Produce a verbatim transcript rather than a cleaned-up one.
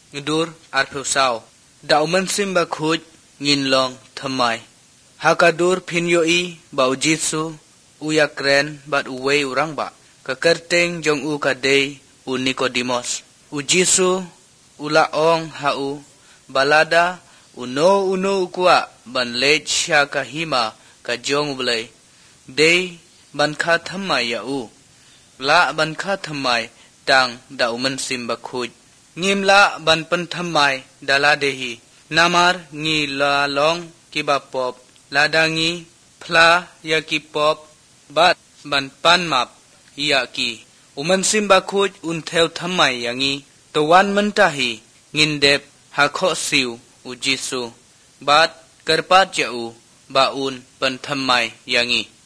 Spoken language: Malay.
ngedur arpusau dau mensim bakhuj ngin long thamai hakadur phinyoi bau jitsu uyakren bat uwei urang ba kakerteng jong u kadei u Nicodemus u Jisu ula ong hau balada uno uno ukwa ban lech sha kahima ka jong blai dei ban kha thamai ya u la ban kha thamai tang dau mensim bakhuj ngim la ban pan thamai dala dehi namar ngi la long kiba pop ladangi phla ya ki pop bat ban pan map ya ki uman sim bakhuj un theo thamai yangi tawan mantahi ngindep hakho siu u Jisu bat karpat ja u baun pan thamai yangi